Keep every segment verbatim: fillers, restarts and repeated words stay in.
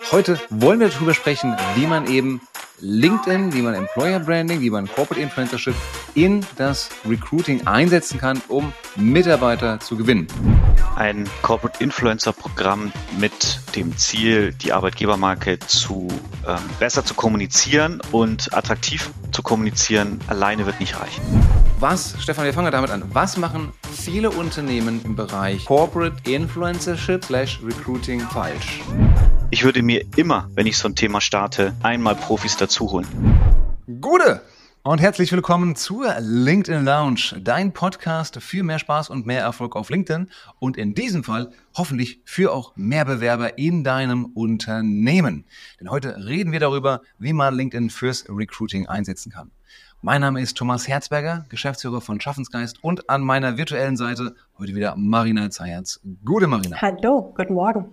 Heute wollen wir darüber sprechen, wie man eben LinkedIn, wie man Employer Branding, wie man Corporate Influencership in das Recruiting einsetzen kann, um Mitarbeiter zu gewinnen. Ein Corporate Influencer Programm mit dem Ziel, die Arbeitgebermarke zu ähm, besser zu kommunizieren und attraktiv zu kommunizieren, alleine wird nicht reichen. Was, Stefan, wir fangen damit an. Was machen viele Unternehmen im Bereich Corporate Influencership slash Recruiting falsch? Ich würde mir immer, wenn ich so ein Thema starte, einmal Profis dazu holen. Gute! Und herzlich willkommen zur LinkedIn Lounge, dein Podcast für mehr Spaß und mehr Erfolg auf LinkedIn und in diesem Fall hoffentlich für auch mehr Bewerber in deinem Unternehmen. Denn heute reden wir darüber, wie man LinkedIn fürs Recruiting einsetzen kann. Mein Name ist Thomas Herzberger, Geschäftsführer von Schaffensgeist und an meiner virtuellen Seite heute wieder Marina Zayatz. Gute Marina. Hallo, guten Morgen.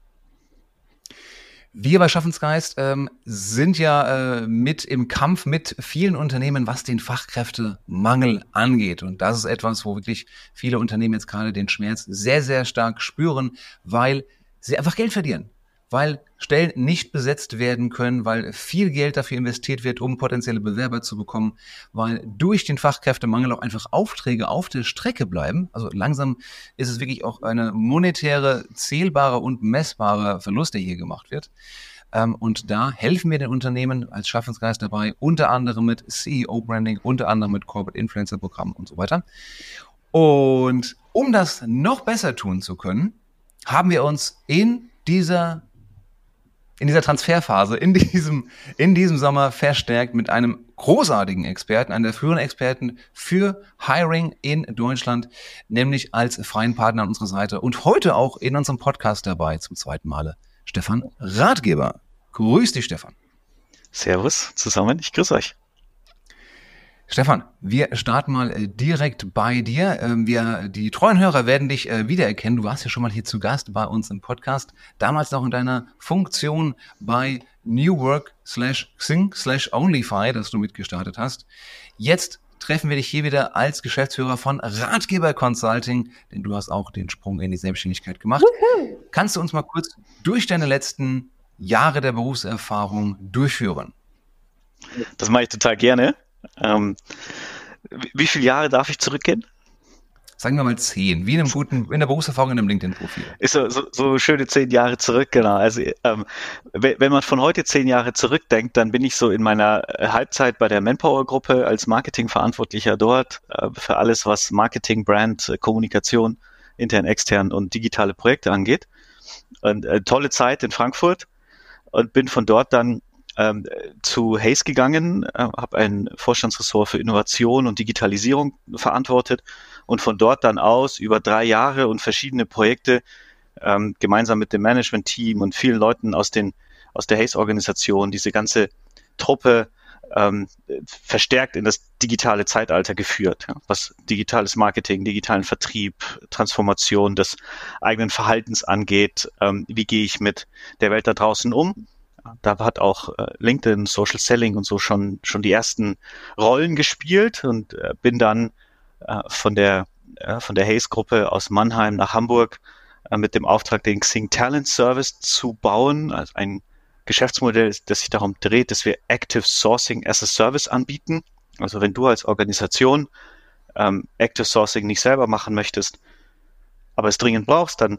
Wir bei Schaffensgeist ähm, sind ja äh, mit im Kampf mit vielen Unternehmen, was den Fachkräftemangel angeht. Und das ist etwas, wo wirklich viele Unternehmen jetzt gerade den Schmerz sehr, sehr stark spüren, weil sie einfach Geld verlieren. Weil Stellen nicht besetzt werden können, weil viel Geld dafür investiert wird, um potenzielle Bewerber zu bekommen, weil durch den Fachkräftemangel auch einfach Aufträge auf der Strecke bleiben. Also langsam ist es wirklich auch eine monetäre, zählbare und messbare Verlust, der hier gemacht wird. Und da helfen wir den Unternehmen als Schaffensgeist dabei, unter anderem mit C E O-Branding, unter anderem mit Corporate Influencer-Programmen und so weiter. Und um das noch besser tun zu können, haben wir uns in dieser in dieser Transferphase, in diesem, in diesem Sommer verstärkt mit einem großartigen Experten, einem der früheren Experten für Hiring in Deutschland, nämlich als freien Partner an unserer Seite und heute auch in unserem Podcast dabei zum zweiten Male, Stefan Ratgeber. Grüß dich, Stefan. Servus zusammen, ich grüße euch. Stefan, wir starten mal direkt bei dir. Wir, die treuen Hörer werden dich wiedererkennen. Du warst ja schon mal hier zu Gast bei uns im Podcast. Damals noch in deiner Funktion bei New Work slash Xing slash Onlyfy, das du mitgestartet hast. Jetzt treffen wir dich hier wieder als Geschäftsführer von Ratgeber Consulting, denn du hast auch den Sprung in die Selbstständigkeit gemacht. Juhu. Kannst du uns mal kurz durch deine letzten Jahre der Berufserfahrung durchführen? Das mache ich total gerne. Ähm, wie viele Jahre darf ich zurückgehen? Sagen wir mal zehn, wie in einem guten, in der Berufserfahrung in einem LinkedIn-Profil. Ist so, so, so schöne zehn Jahre zurück, genau. Also ähm, wenn man von heute zehn Jahre zurückdenkt, dann bin ich so in meiner Halbzeit bei der Manpower-Gruppe als Marketingverantwortlicher dort äh, für alles, was Marketing, Brand, Kommunikation, intern, extern und digitale Projekte angeht. Und äh, tolle Zeit in Frankfurt und bin von dort dann Ähm, zu Hays gegangen, äh, habe ein Vorstandsressort für Innovation und Digitalisierung verantwortet und von dort dann aus über drei Jahre und verschiedene Projekte ähm, gemeinsam mit dem Management-Team und vielen Leuten aus den aus der Hays-Organisation diese ganze Truppe ähm, verstärkt in das digitale Zeitalter geführt, ja, was digitales Marketing, digitalen Vertrieb, Transformation des eigenen Verhaltens angeht. Ähm, wie gehe ich mit der Welt da draußen um? Da hat auch äh, LinkedIn, Social Selling und so schon schon die ersten Rollen gespielt und äh, bin dann äh, von der äh, von der Hays-Gruppe aus Mannheim nach Hamburg äh, mit dem Auftrag, den Xing Talent Service zu bauen, also ein Geschäftsmodell, das sich darum dreht, dass wir Active Sourcing as a Service anbieten. Also wenn du als Organisation ähm, Active Sourcing nicht selber machen möchtest, aber es dringend brauchst, dann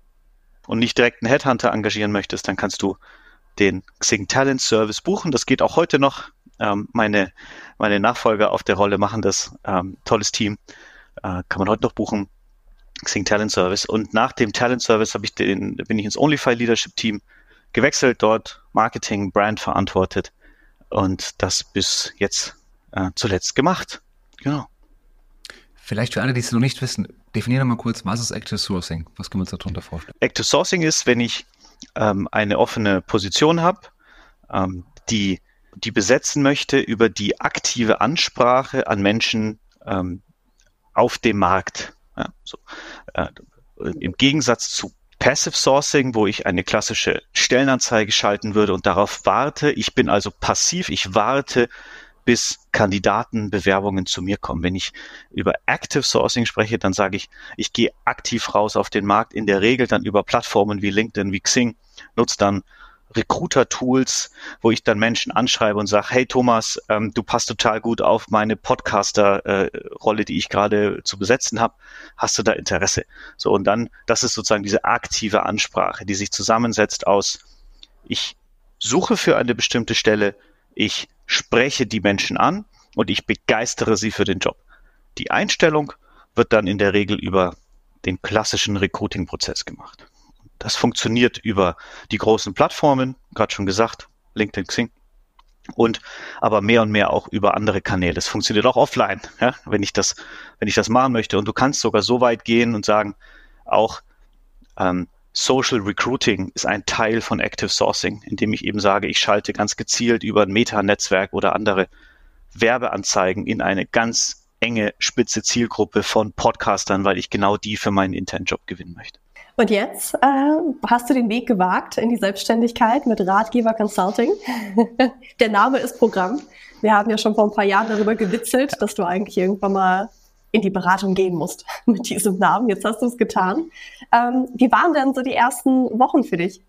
und nicht direkt einen Headhunter engagieren möchtest, dann kannst du den Xing Talent Service buchen. Das geht auch heute noch. Ähm, meine, meine Nachfolger auf der Rolle machen das. Ähm, tolles Team. Äh, kann man heute noch buchen. Xing Talent Service. Und nach dem Talent Service habe ich den, bin ich ins Onlyfy Leadership Team gewechselt, dort Marketing, Brand verantwortet und das bis jetzt äh, zuletzt gemacht. Genau. Vielleicht für alle, die es noch nicht wissen, definieren wir mal kurz, was ist Active Sourcing? Was können wir uns darunter vorstellen? Active Sourcing ist, wenn ich ähm, eine offene Position habe, ähm, die, die besetzen möchte über die aktive Ansprache an Menschen ähm, auf dem Markt. Ja, so. äh, Im Gegensatz zu Passive Sourcing, wo ich eine klassische Stellenanzeige schalten würde und darauf warte. Ich bin also passiv, ich warte, bis Kandidatenbewerbungen zu mir kommen. Wenn ich über Active Sourcing spreche, dann sage ich, ich gehe aktiv raus auf den Markt, in der Regel dann über Plattformen wie LinkedIn, wie Xing, nutze dann Recruiter-Tools, wo ich dann Menschen anschreibe und sage, hey Thomas, ähm, du passt total gut auf meine Podcaster-Rolle, äh, die ich gerade zu besetzen habe. Hast du da Interesse? So, und dann, das ist sozusagen diese aktive Ansprache, die sich zusammensetzt aus, ich suche für eine bestimmte Stelle, ich spreche die Menschen an und ich begeistere sie für den Job. Die Einstellung wird dann in der Regel über den klassischen Recruiting-Prozess gemacht. Das funktioniert über die großen Plattformen, gerade schon gesagt, LinkedIn, Xing, und aber mehr und mehr auch über andere Kanäle. Es funktioniert auch offline, ja, wenn ich das, wenn ich das machen möchte. Und du kannst sogar so weit gehen und sagen, auch ähm, Social Recruiting ist ein Teil von Active Sourcing, indem ich eben sage, ich schalte ganz gezielt über ein Meta-Netzwerk oder andere Werbeanzeigen in eine ganz enge, spitze Zielgruppe von Podcastern, weil ich genau die für meinen internen Job gewinnen möchte. Und jetzt äh, hast du den Weg gewagt in die Selbstständigkeit mit Ratgeber Consulting. Der Name ist Programm. Wir haben ja schon vor ein paar Jahren darüber gewitzelt, dass du eigentlich irgendwann mal in die Beratung gehen musst mit diesem Namen. Jetzt hast du es getan. Ähm, wie waren denn so die ersten Wochen für dich?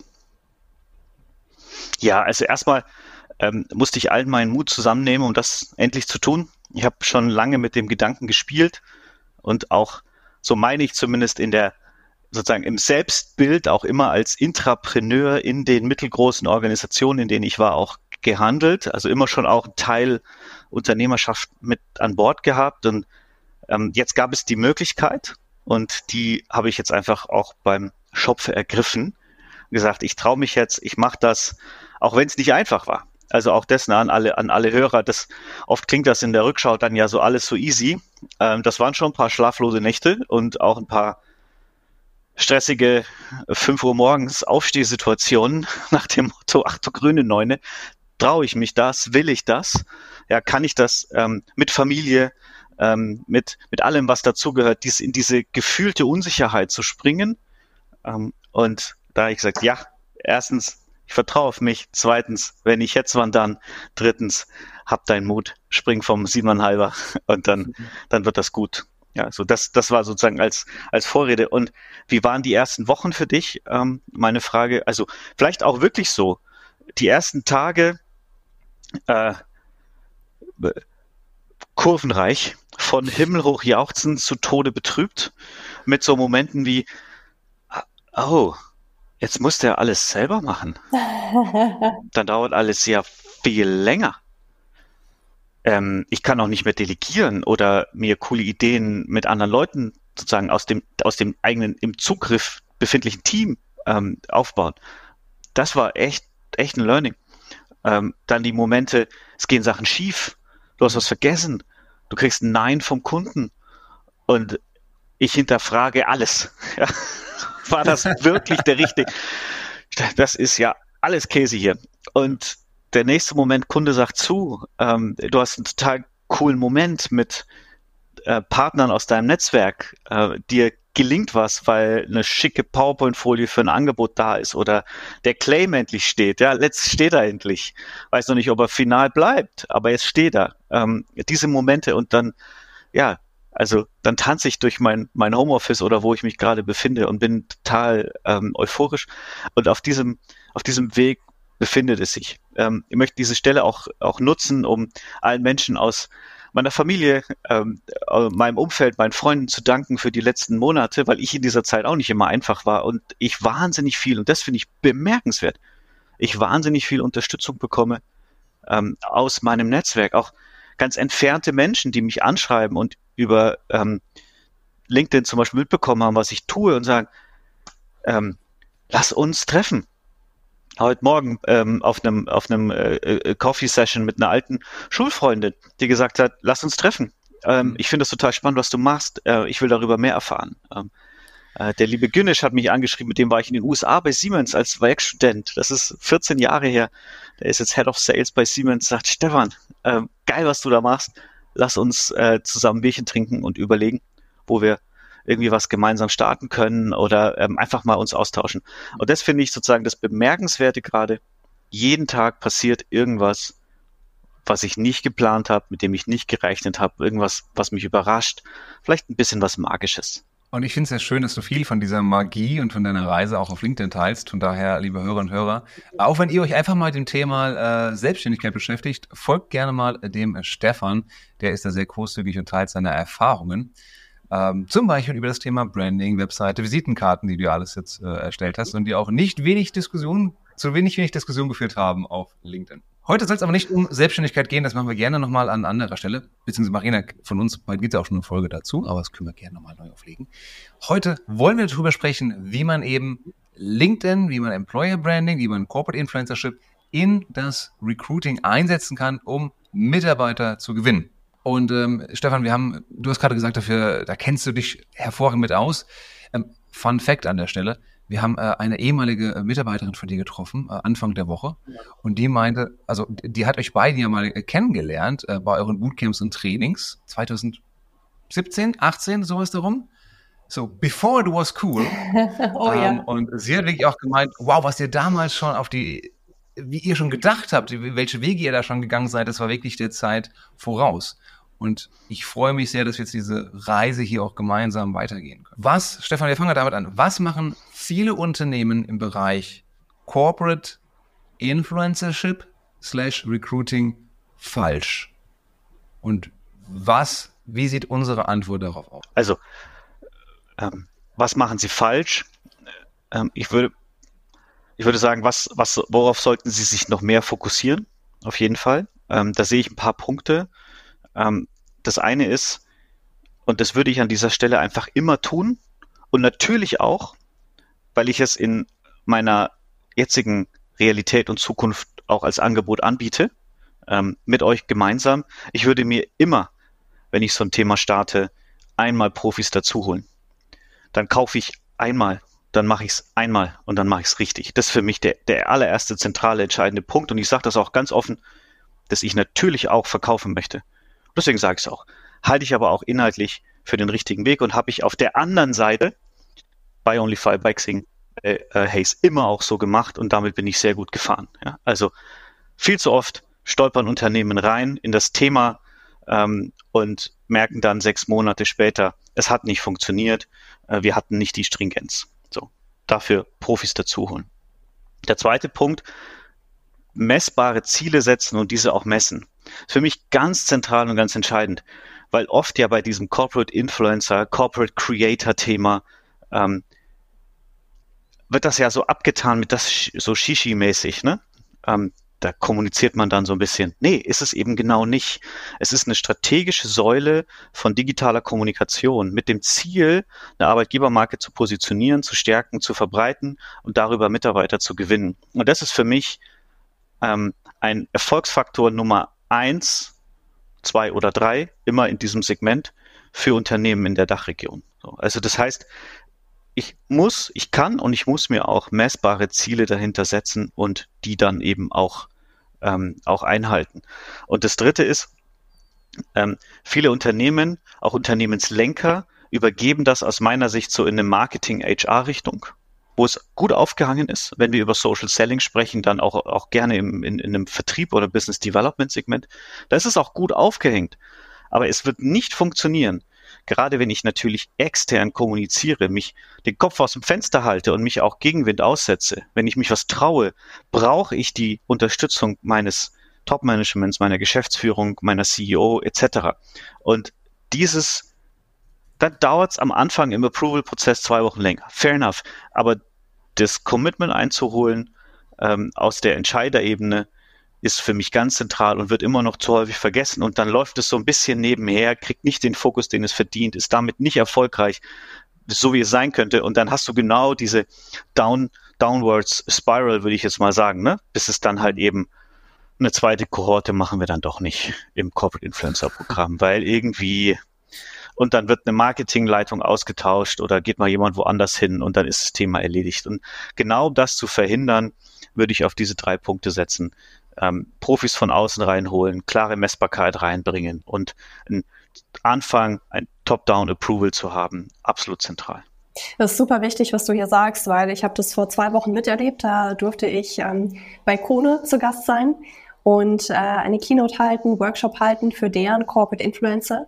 Ja, also erstmal ähm, musste ich allen meinen Mut zusammennehmen, um das endlich zu tun. Ich habe schon lange mit dem Gedanken gespielt und auch, so meine ich zumindest in der sozusagen im Selbstbild auch immer als Intrapreneur in den mittelgroßen Organisationen, in denen ich war, auch gehandelt. Also immer schon auch einen Teil Unternehmerschaft mit an Bord gehabt. Und ähm, jetzt gab es die Möglichkeit und die habe ich jetzt einfach auch beim Schopfe ergriffen. Gesagt, ich traue mich jetzt, ich mache das, auch wenn es nicht einfach war. Also auch das an alle, an alle Hörer. Das, oft klingt das in der Rückschau dann ja so alles so easy. Ähm, das waren schon ein paar schlaflose Nächte und auch ein paar stressige fünf Uhr morgens Aufstehsituationen nach dem Motto, ach du grüne Neune, traue ich mich das, will ich das? Ja, kann ich das ähm, mit Familie, ähm, mit mit allem, was dazugehört, dies, in diese gefühlte Unsicherheit zu springen? Ähm, und da habe ich gesagt, ja, erstens, ich vertraue auf mich. Zweitens, wenn nicht jetzt, wann dann? Drittens, hab deinen Mut, spring vom Siebeneinhalber und dann dann wird das gut. Ja, so das, das war sozusagen als, als Vorrede. Und wie waren die ersten Wochen für dich? Ähm, meine Frage, also vielleicht auch wirklich so, die ersten Tage äh, kurvenreich, von himmelhoch jauchzend zu Tode betrübt, mit so Momenten wie, oh, jetzt muss der alles selber machen. Dann dauert alles ja viel länger. Ähm, ich kann auch nicht mehr delegieren oder mir coole Ideen mit anderen Leuten sozusagen aus dem, aus dem eigenen im Zugriff befindlichen Team ähm, aufbauen. Das war echt, echt ein Learning. Ähm, dann die Momente, es gehen Sachen schief, du hast was vergessen, du kriegst ein Nein vom Kunden und ich hinterfrage alles. Ja. War das wirklich der richtige? Das ist ja alles Käse hier. Und der nächste Moment, Kunde sagt zu, ähm, du hast einen total coolen Moment mit äh, Partnern aus deinem Netzwerk, äh, dir gelingt was, weil eine schicke PowerPoint-Folie für ein Angebot da ist oder der Claim endlich steht. Ja, letzt steht er endlich. Weiß noch nicht, ob er final bleibt, aber jetzt steht er. Ähm, diese Momente und dann, ja, also dann tanze ich durch mein, mein Homeoffice oder wo ich mich gerade befinde und bin total ähm, euphorisch. Und auf diesem, auf diesem Weg befindet es sich. Ähm, ich möchte diese Stelle auch, auch nutzen, um allen Menschen aus meiner Familie, ähm, meinem Umfeld, meinen Freunden zu danken für die letzten Monate, weil ich in dieser Zeit auch nicht immer einfach war und ich wahnsinnig viel, und das finde ich bemerkenswert, ich wahnsinnig viel Unterstützung bekomme ähm, aus meinem Netzwerk, auch ganz entfernte Menschen, die mich anschreiben und über ähm, LinkedIn zum Beispiel mitbekommen haben, was ich tue und sagen, ähm, lass uns treffen. Heute Morgen ähm, auf einem auf einem äh, Coffee-Session mit einer alten Schulfreundin, die gesagt hat, lass uns treffen. Ähm, ich finde das total spannend, was du machst. Äh, ich will darüber mehr erfahren. Ähm, äh, der liebe Günesch hat mich angeschrieben, mit dem war ich in den U S A bei Siemens als Werkstudent. Das ist vierzehn Jahre her. Der ist jetzt Head of Sales bei Siemens. Sagt, Stefan, äh, geil, was du da machst. Lass uns äh, zusammen Bierchen trinken und überlegen, wo wir irgendwie was gemeinsam starten können oder ähm, einfach mal uns austauschen. Und das finde ich sozusagen das Bemerkenswerte gerade. Jeden Tag passiert irgendwas, was ich nicht geplant habe, mit dem ich nicht gerechnet habe, irgendwas, was mich überrascht, vielleicht ein bisschen was Magisches. Und ich finde es sehr schön, dass du viel von dieser Magie und von deiner Reise auch auf LinkedIn teilst. Von daher, liebe Hörer und Hörer, auch wenn ihr euch einfach mal mit dem Thema äh, Selbstständigkeit beschäftigt, folgt gerne mal dem Stefan. Der ist da sehr großzügig und teilt seine Erfahrungen. Ähm, zum Beispiel über das Thema Branding, Webseite, Visitenkarten, die du alles jetzt äh, erstellt hast und die auch nicht wenig Diskussion, zu wenig wenig Diskussion geführt haben auf LinkedIn. Heute soll es aber nicht um Selbstständigkeit gehen, das machen wir gerne nochmal an anderer Stelle, beziehungsweise Marina von uns, bald gibt es auch schon eine Folge dazu, aber das können wir gerne nochmal neu auflegen. Heute wollen wir darüber sprechen, wie man eben LinkedIn, wie man Employer Branding, wie man Corporate Influencership in das Recruiting einsetzen kann, um Mitarbeiter zu gewinnen. Und ähm, Stefan, wir haben, du hast gerade gesagt, dafür, da kennst du dich hervorragend mit aus. Ähm, Fun Fact an der Stelle. Wir haben äh, eine ehemalige Mitarbeiterin von dir getroffen, äh, Anfang der Woche. Ja. Und die meinte, also die hat euch beide ja mal äh, kennengelernt äh, bei euren Bootcamps und Trainings zwanzig siebzehn, achtzehn, sowas darum. So, before it was cool. Oh ähm, ja. Und sie hat wirklich auch gemeint, wow, was ihr damals schon auf die, wie ihr schon gedacht habt, welche Wege ihr da schon gegangen seid, das war wirklich der Zeit voraus. Und ich freue mich sehr, dass wir jetzt diese Reise hier auch gemeinsam weitergehen können. Was, Stefan, wir fangen damit an. Was machen viele Unternehmen im Bereich Corporate Influencership slash Recruiting falsch? Und was, wie sieht unsere Antwort darauf aus? Also, ähm, was machen sie falsch? Ähm, ich würde, ich würde sagen, was, was, worauf sollten sie sich noch mehr fokussieren? Auf jeden Fall. Ähm, da sehe ich ein paar Punkte. Ähm, das eine ist, und das würde ich an dieser Stelle einfach immer tun und natürlich auch, weil ich es in meiner jetzigen Realität und Zukunft auch als Angebot anbiete, ähm, mit euch gemeinsam. Ich würde mir immer, wenn ich so ein Thema starte, einmal Profis dazu holen. Dann kaufe ich einmal, dann mache ich es einmal und dann mache ich es richtig. Das ist für mich der, der allererste zentrale entscheidende Punkt und ich sage das auch ganz offen, dass ich natürlich auch verkaufen möchte. Deswegen sage ich es auch. Halte ich aber auch inhaltlich für den richtigen Weg und habe ich auf der anderen Seite bei OnlyFi, bei Xing, äh, äh, Haze immer auch so gemacht und damit bin ich sehr gut gefahren. Ja? Also viel zu oft stolpern Unternehmen rein in das Thema ähm, und merken dann sechs Monate später, es hat nicht funktioniert, äh, wir hatten nicht die Stringenz. So, dafür Profis dazu holen. Der zweite Punkt, messbare Ziele setzen und diese auch messen. Ist für mich ganz zentral und ganz entscheidend, weil oft ja bei diesem Corporate Influencer, Corporate Creator Thema ähm, wird das ja so abgetan mit das so Shishi-mäßig, ne? Ähm, da kommuniziert man dann so ein bisschen. Nee, ist es eben genau nicht. Es ist eine strategische Säule von digitaler Kommunikation mit dem Ziel, eine Arbeitgebermarke zu positionieren, zu stärken, zu verbreiten und darüber Mitarbeiter zu gewinnen. Und das ist für mich ähm, ein Erfolgsfaktor Nummer eins, zwei oder drei, immer in diesem Segment für Unternehmen in der Dachregion. So, also das heißt, ich muss, ich kann und ich muss mir auch messbare Ziele dahinter setzen und die dann eben auch, ähm, auch einhalten. Und das Dritte ist, ähm, viele Unternehmen, auch Unternehmenslenker, übergeben das aus meiner Sicht so in eine Marketing-H R-Richtung, wo es gut aufgehangen ist. Wenn wir über Social Selling sprechen, dann auch, auch gerne im, in, in einem Vertrieb oder Business Development Segment. Da ist es auch gut aufgehängt. Aber es wird nicht funktionieren, gerade wenn ich natürlich extern kommuniziere, mich den Kopf aus dem Fenster halte und mich auch Gegenwind aussetze. Wenn ich mich was traue, brauche ich die Unterstützung meines Top-Managements, meiner Geschäftsführung, meiner C E O et cetera. Und dieses dann dauert es am Anfang im Approval-Prozess zwei Wochen länger. Fair enough. Aber das Commitment einzuholen ähm, aus der Entscheiderebene ist für mich ganz zentral und wird immer noch zu häufig vergessen. Und dann läuft es so ein bisschen nebenher, kriegt nicht den Fokus, den es verdient, ist damit nicht erfolgreich, so wie es sein könnte. Und dann hast du genau diese Down, Downwards Spiral, würde ich jetzt mal sagen, ne? Bis es dann halt eben eine zweite Kohorte machen wir dann doch nicht im Corporate Influencer Programm, weil irgendwie und dann wird eine Marketingleitung ausgetauscht oder geht mal jemand woanders hin und dann ist das Thema erledigt. Und genau um das zu verhindern, würde ich auf diese drei Punkte setzen. Ähm, Profis von außen reinholen, klare Messbarkeit reinbringen und einen Anfang, ein Top-Down-Approval zu haben, absolut zentral. Das ist super wichtig, was du hier sagst, weil ich habe das vor zwei Wochen miterlebt. Da durfte ich ähm, bei Kone zu Gast sein und äh, eine Keynote halten, Workshop halten für deren Corporate Influencer.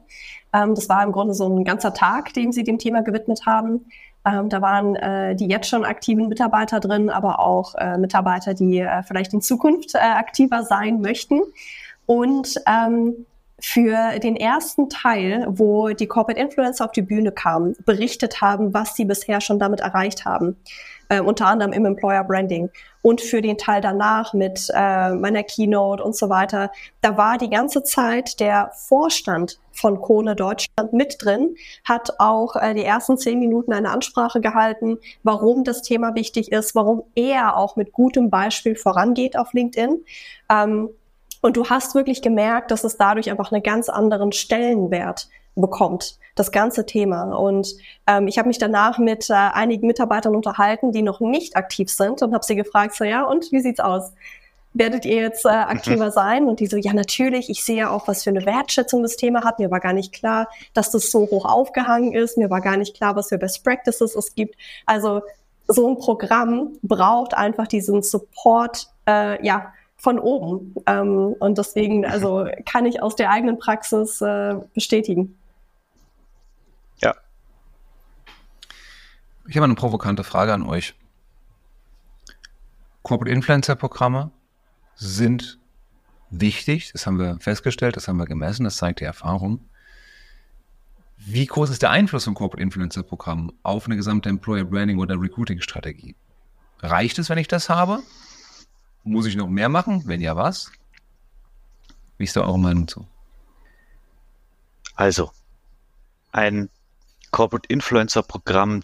Ähm, das war im Grunde so ein ganzer Tag, den sie dem Thema gewidmet haben. Ähm, da waren äh, die jetzt schon aktiven Mitarbeiter drin, aber auch äh, Mitarbeiter, die äh, vielleicht in Zukunft äh, aktiver sein möchten. Und ähm, für den ersten Teil, wo die Corporate Influencer auf die Bühne kamen, berichtet haben, was sie bisher schon damit erreicht haben, äh, unter anderem im Employer Branding. Und für den Teil danach mit äh, meiner Keynote und so weiter, da war die ganze Zeit der Vorstand von Kone Deutschland mit drin, hat auch äh, die ersten zehn Minuten eine Ansprache gehalten, warum das Thema wichtig ist, warum er auch mit gutem Beispiel vorangeht auf LinkedIn. Ähm, Und du hast wirklich gemerkt, dass es dadurch einfach einen ganz anderen Stellenwert bekommt, das ganze Thema. Und ähm, ich habe mich danach mit äh, einigen Mitarbeitern unterhalten, die noch nicht aktiv sind und habe sie gefragt, so ja, und wie sieht's aus? Werdet ihr jetzt äh, aktiver sein? Und die so, ja natürlich, ich sehe auch, was für eine Wertschätzung das Thema hat. Mir war gar nicht klar, dass das so hoch aufgehangen ist. Mir war gar nicht klar, was für Best Practices es gibt. Also so ein Programm braucht einfach diesen Support, äh, ja, von oben. Ähm, und deswegen, also kann ich aus der eigenen Praxis äh, bestätigen. Ja. Ich habe eine provokante Frage an euch. Corporate Influencer Programme sind wichtig, das haben wir festgestellt, das haben wir gemessen, das zeigt die Erfahrung. Wie groß ist der Einfluss von Corporate Influencer Programmen auf eine gesamte Employer Branding oder Recruiting Strategie? Reicht es, wenn ich das habe? Muss ich noch mehr machen? Wenn ja, was? Wie ist da eure Meinung zu? Also, ein Corporate Influencer Programm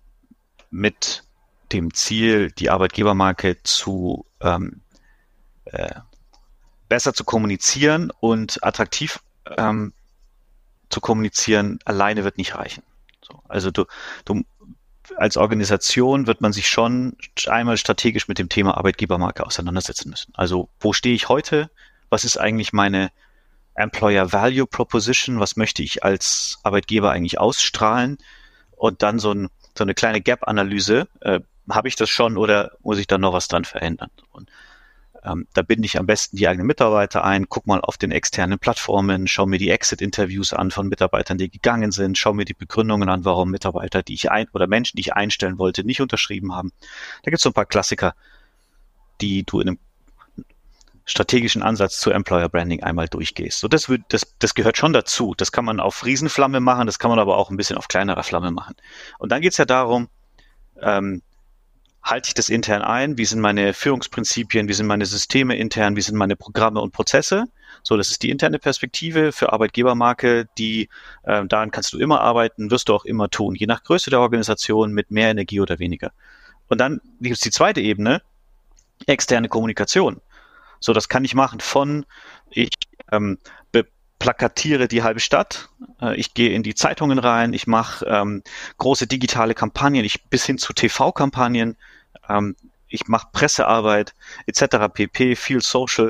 mit dem Ziel, die Arbeitgebermarke zu ähm, äh, besser zu kommunizieren und attraktiv ähm, zu kommunizieren, alleine wird nicht reichen. So, also du, du als Organisation wird man sich schon einmal strategisch mit dem Thema Arbeitgebermarke auseinandersetzen müssen. Also wo stehe ich heute? Was ist eigentlich meine Employer Value Proposition? Was möchte ich als Arbeitgeber eigentlich ausstrahlen? Und dann so, ein, so eine kleine Gap-Analyse. Äh, habe ich das schon oder muss ich da noch was dran verändern? Und ähm, da binde ich am besten die eigenen Mitarbeiter ein, guck mal auf den externen Plattformen, schau mir die Exit-Interviews an von Mitarbeitern, die gegangen sind, schau mir die Begründungen an, warum Mitarbeiter, die ich ein oder Menschen, die ich einstellen wollte, nicht unterschrieben haben. Da gibt es so ein paar Klassiker, die du in einem strategischen Ansatz zu Employer Branding einmal durchgehst. So, das, wird, das, das gehört schon dazu. Das kann man auf Riesenflamme machen, das kann man aber auch ein bisschen auf kleinerer Flamme machen. Und dann geht es ja darum, ähm, halte ich das intern ein? Wie sind meine Führungsprinzipien? Wie sind meine Systeme intern? Wie sind meine Programme und Prozesse? So, das ist die interne Perspektive für Arbeitgebermarke, die, äh, daran kannst du immer arbeiten, wirst du auch immer tun, je nach Größe der Organisation, mit mehr Energie oder weniger. Und dann gibt es die zweite Ebene, externe Kommunikation. So, das kann ich machen von, ich ähm, plakatiere die halbe Stadt, äh, ich gehe in die Zeitungen rein, ich mache ähm, große digitale Kampagnen, ich bis hin zu T V-Kampagnen, ähm, ich mache Pressearbeit et cetera pp, viel Social.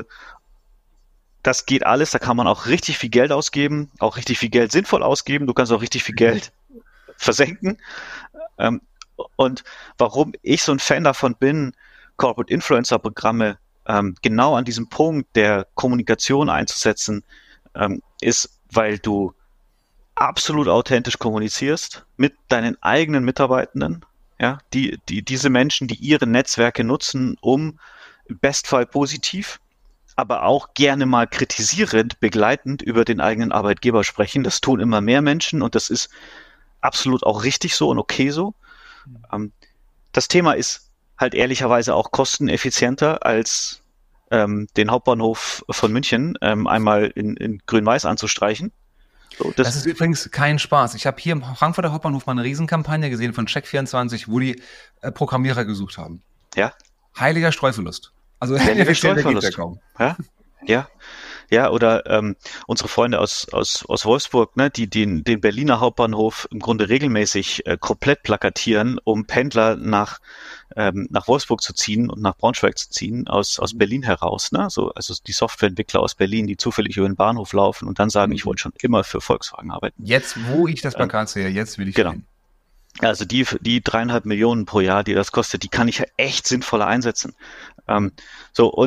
Das geht alles, da kann man auch richtig viel Geld ausgeben, auch richtig viel Geld sinnvoll ausgeben, du kannst auch richtig viel Geld versenken. Ähm, und warum ich so ein Fan davon bin, Corporate Influencer Programme ähm, genau an diesem Punkt der Kommunikation einzusetzen, ähm, ist, weil du absolut authentisch kommunizierst mit deinen eigenen Mitarbeitenden, ja, die, die, diese Menschen, die ihre Netzwerke nutzen, um im Bestfall positiv, aber auch gerne mal kritisierend, begleitend über den eigenen Arbeitgeber sprechen. Das tun immer mehr Menschen und das ist absolut auch richtig so und okay so. Ähm, das Thema ist halt ehrlicherweise auch kosteneffizienter als ähm, den Hauptbahnhof von München ähm, einmal in, in grün-weiß anzustreichen. So, das, das ist übrigens kein Spaß. Ich habe hier im Frankfurter Hauptbahnhof mal eine Riesenkampagne gesehen von Check vierundzwanzig, wo die äh, Programmierer gesucht haben. Ja. Heiliger Streuverlust. Also heiliger Streuverlust. Ja, ja. Ja, oder ähm, unsere Freunde aus aus aus Wolfsburg, ne, die den den Berliner Hauptbahnhof im Grunde regelmäßig äh, komplett plakatieren, um Pendler nach ähm, nach Wolfsburg zu ziehen und nach Braunschweig zu ziehen aus aus Berlin heraus, ne, so also die Softwareentwickler aus Berlin, die zufällig über den Bahnhof laufen und dann sagen, ich wollte schon immer für Volkswagen arbeiten. Jetzt, wo ich das Plakat sehe, jetzt will ich genau. Gehen. Also die die dreieinhalb Millionen pro Jahr, die das kostet, die kann ich ja echt sinnvoller einsetzen. Ähm, so und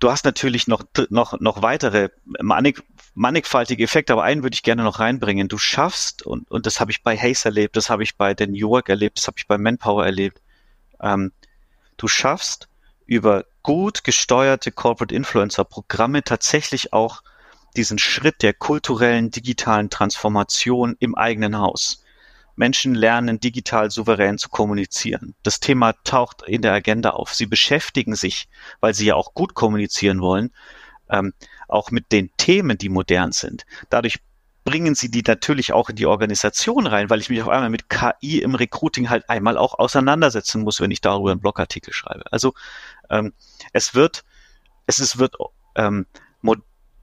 du hast natürlich noch, noch, noch weitere mannig, mannigfaltige Effekte, aber einen würde ich gerne noch reinbringen. Du schaffst, und, und das habe ich bei Hays erlebt, das habe ich bei der New Work erlebt, das habe ich bei Manpower erlebt, ähm, du schaffst über gut gesteuerte Corporate Influencer Programme tatsächlich auch diesen Schritt der kulturellen, digitalen Transformation im eigenen Haus. Menschen lernen, digital souverän zu kommunizieren. Das Thema taucht in der Agenda auf. Sie beschäftigen sich, weil sie ja auch gut kommunizieren wollen, ähm, auch mit den Themen, die modern sind. Dadurch bringen sie die natürlich auch in die Organisation rein, weil ich mich auf einmal mit K I im Recruiting halt einmal auch auseinandersetzen muss, wenn ich darüber einen Blogartikel schreibe. Also ähm, es wird, es ist, wird ähm, mod-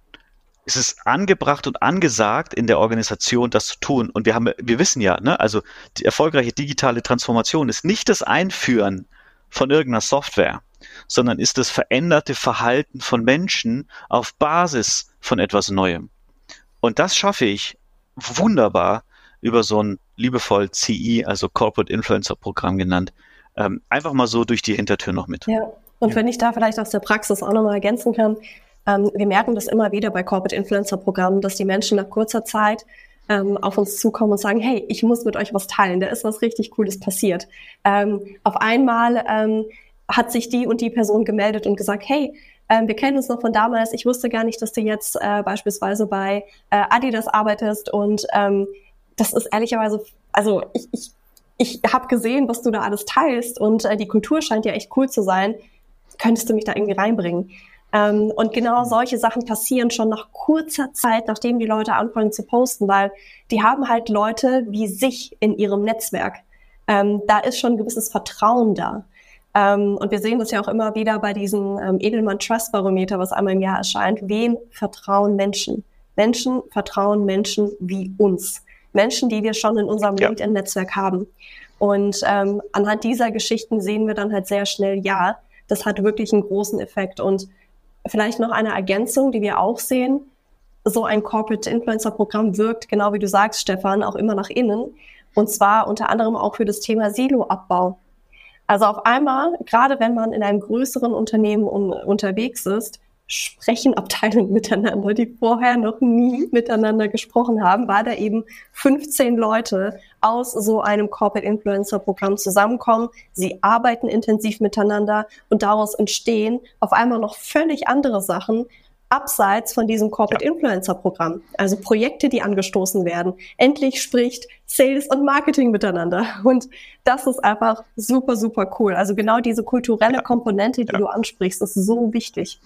es ist angebracht und angesagt in der Organisation, das zu tun. Und wir haben, wir wissen ja, ne, also die erfolgreiche digitale Transformation ist nicht das Einführen von irgendeiner Software, sondern ist das veränderte Verhalten von Menschen auf Basis von etwas Neuem. Und das schaffe ich wunderbar über so ein liebevoll C I, also Corporate Influencer Programm genannt, ähm, einfach mal so durch die Hintertür noch mit. Ja, und ja. Wenn ich da vielleicht aus der Praxis auch nochmal ergänzen kann, ähm, wir merken das immer wieder bei Corporate Influencer Programmen, dass die Menschen nach kurzer Zeit ähm, auf uns zukommen und sagen, hey, ich muss mit euch was teilen, da ist was richtig Cooles passiert. Ähm, auf einmal ähm, hat sich die und die Person gemeldet und gesagt, hey, ähm, wir kennen uns noch von damals, ich wusste gar nicht, dass du jetzt äh, beispielsweise bei äh, Adidas arbeitest und ähm, das ist ehrlicherweise, also ich, ich, ich habe gesehen, was du da alles teilst und äh, die Kultur scheint ja echt cool zu sein, könntest du mich da irgendwie reinbringen? Ähm, und genau solche Sachen passieren schon nach kurzer Zeit, nachdem die Leute anfangen zu posten, weil die haben halt Leute wie sich in ihrem Netzwerk. Ähm, da ist schon ein gewisses Vertrauen da. Ähm, und wir sehen das ja auch immer wieder bei diesem ähm, Edelman Trust Barometer, was einmal im Jahr erscheint. Wem vertrauen Menschen? Menschen vertrauen Menschen wie uns. Menschen, die wir schon in unserem ja. LinkedIn-Netzwerk haben. Und ähm, anhand dieser Geschichten sehen wir dann halt sehr schnell, ja, das hat wirklich einen großen Effekt. Und vielleicht noch eine Ergänzung, die wir auch sehen. So ein Corporate Influencer Programm wirkt, genau wie du sagst, Stefan, auch immer nach innen. Und zwar unter anderem auch für das Thema Siloabbau. Also auf einmal, gerade wenn man in einem größeren Unternehmen un- unterwegs ist, sprechen Abteilungen miteinander, die vorher noch nie miteinander gesprochen haben, weil da eben fünfzehn Leute aus so einem Corporate Influencer Programm zusammenkommen. Sie arbeiten intensiv miteinander und daraus entstehen auf einmal noch völlig andere Sachen abseits von diesem Corporate ja. Influencer Programm. Also Projekte, die angestoßen werden. Endlich spricht Sales und Marketing miteinander. Und das ist einfach super, super cool. Also genau diese kulturelle ja. Komponente, die ja. du ansprichst, ist so wichtig.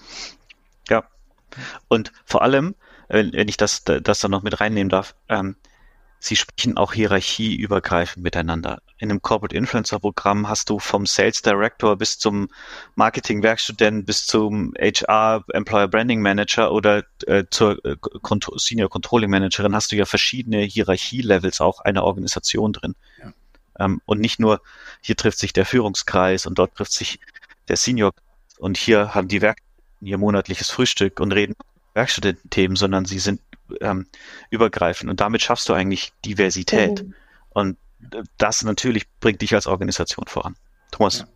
Ja, und vor allem, wenn ich das, das dann noch mit reinnehmen darf, ähm, sie sprechen auch hierarchieübergreifend miteinander. In einem Corporate Influencer Programm hast du vom Sales Director bis zum Marketing Werkstudent bis zum H R Employer Branding Manager oder äh, zur äh, Kont- Senior Controlling Managerin hast du ja verschiedene Hierarchielevels auch einer Organisation drin. Ja. Ähm, und nicht nur, hier trifft sich der Führungskreis und dort trifft sich der Senior und hier haben die Werkstudenten ihr monatliches Frühstück und reden Werkstudententhemen, sondern sie sind ähm, übergreifend und damit schaffst du eigentlich Diversität. Mhm. Und das natürlich bringt dich als Organisation voran. Thomas.